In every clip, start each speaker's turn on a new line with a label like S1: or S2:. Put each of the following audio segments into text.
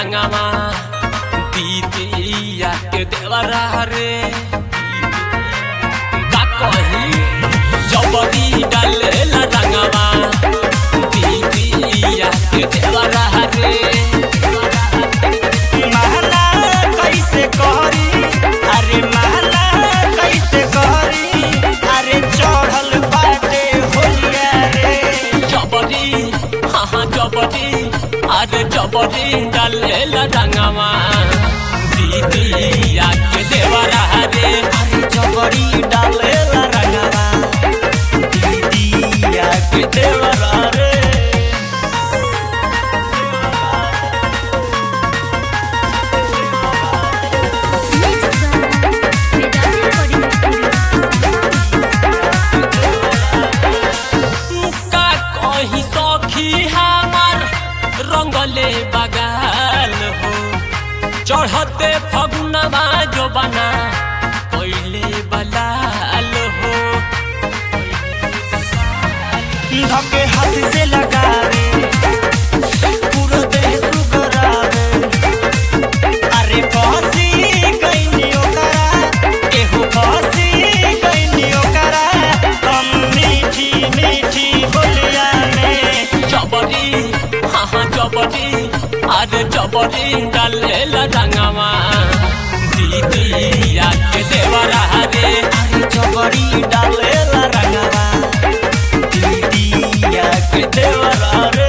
S1: रंगवा दीदिया के देवरा रे का कही जबरी डालेला रंगवा दीदिया के देवरा रे
S2: महला कैसे करी अरे महला कैसे करी अरे चढ़ल बाटे होलिया रे
S1: जबरी हाँ जबरी अरे जबरी डालेला रंगवा दीदिया के देवरा रे
S2: अरे जबरी डालेला रंगवा दीदिया के देवरा रे
S1: रंगले बगाल हो चढ़ते फगुनवा जो बना कोइले बलाल हो
S2: धके हाथ से लगावे पूरा देह सुगरावे अरे फसी गइनियो करा एहो फसी गइनियो करा हम मीठी मीठी बोलिया में
S1: जबरी हाँ जबरी अरे जबरी डालेला रंगवा दीदिया के देवरा रे
S2: अरे जबरी डालेला रंगवा दीदिया के देवरा रे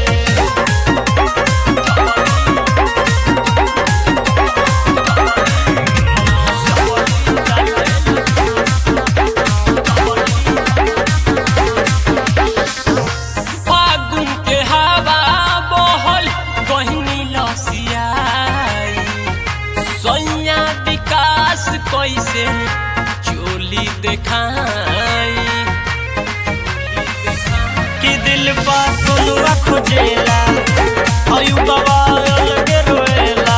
S1: फागुन के हवा बहल गहनी लसियाई सैया विकास कैसे चोली देखाई
S2: कि दिल पा सोनुआ खोजेला आयु बाबा अलगे रोएला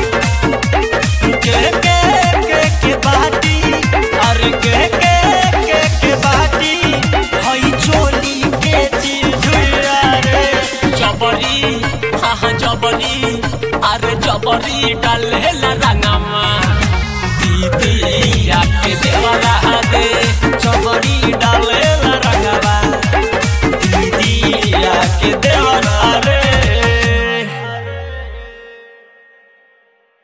S2: के बाटी अरे के बाटी हई चोली के चिजुआ रे
S1: जबरी हाँ जबरी अरे जबरी डालेला